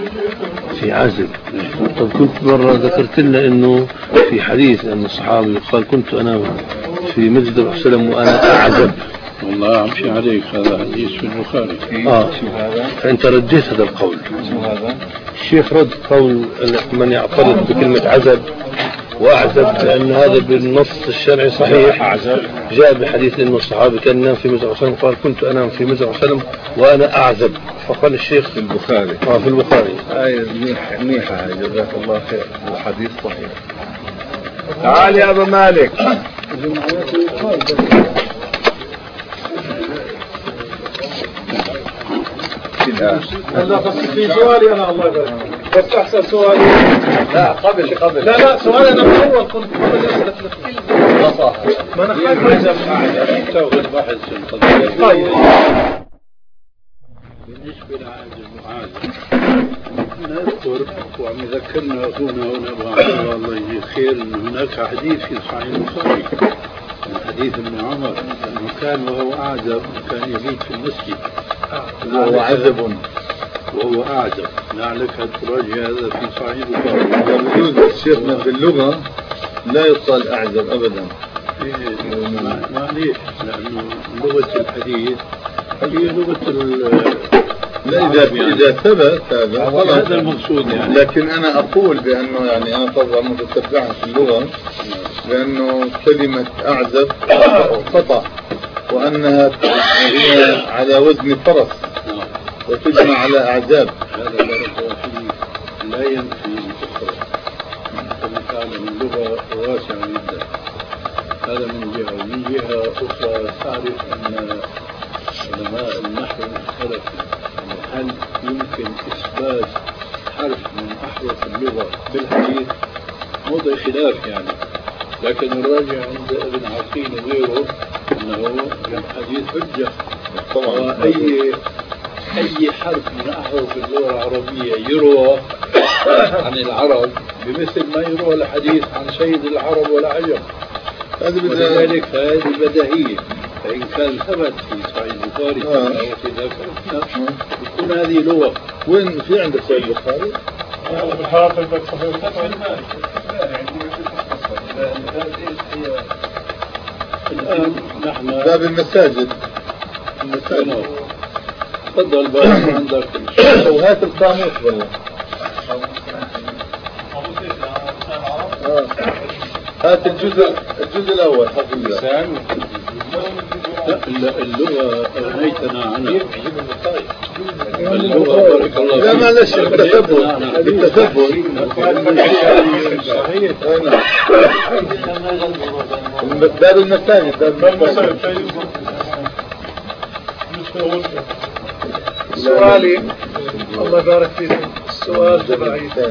في عزل. طب كنت مرة ذكرت لنا انه في حديث ان الصحابي قال كنت انا في مسجد الرسول صلى الله عليه وسلم وانا اعزب. والله امشي عليك، هذا حديث في البخاري. فانت رديت هذا القول. هذا الشيخ رد قول من يعترض بكلمة عزب واعزب لان هذا بالنص الشرعي صحيح. جاء بحديث انه الصحابي كان ينام في مسجد الرسول قال كنت انام في مسجد الرسول وانا اعزب. فقال الشيخ في البخاري. في البخاري. منيحة جزاك الله خير، الحديث صحيح. تعال يا أبا مالك. لا بس في سؤالي أنا الله يبارك بس أحسن سؤالي. لا قبل لا سؤالي أنا من أول كنت قبل أسألك ما أنا خايف أجاب. طيب بالنسبة لعازل المعازل نذكر وعم يذكرنا أخونا هنا الله يجزيه خير أن هناك حديث في صحيح البخاري من حديث ابن عمر أنه كان وهو أعزب كان يبيت في المسجد وهو أعزب. لعلك تراجع هذا في صحيح البخاري. شيخنا في اللغة لا يقال أعزب أبدا. معليش لأنه لغة الحديث هي لغة لا إذا ثبت هذا المقصود يعني. لكن أنا أقول بأنه يعني أنا طبعا متتبع في اللغة بأنه كلمة أعزب خطأ وأنها هي على وزن فرس وتجمع على أعزاب. هذا لا ينفي الأخرى. كما تعلم اللغة واسعة جدا. هذا من جهة، ومن جهة أخرى تعرف أن علماء النحو اختلفوا هل يمكن إثبات حرف من أحرف اللغة بالحديث. موضع خلاف يعني، لكن الراجع عند ابن عقيل وغيره أنه الحديث حجة. أي حرف من أحرف اللغة العربية يروى عن العرب بمثل ما يروى الحديث عن سيد العرب والعجم. ولذلك هذه بديهية. فإن كان ثبت في صحيح البخاري وفي ذاك يكون هذه لغة. وين في عندك صحيح البخاري؟ حافظ صحيح الآن نحن باب المساجد. تفضل باب عندك. وهات القاموس والله. هات الجزء الأول حقيقة. اللغة أغنيتنا عنها. اللغة بارك الله فيك. لا معلش التثبت صحيح. باب المساجد. سؤالي الله يبارك فيكم. السؤال تبعي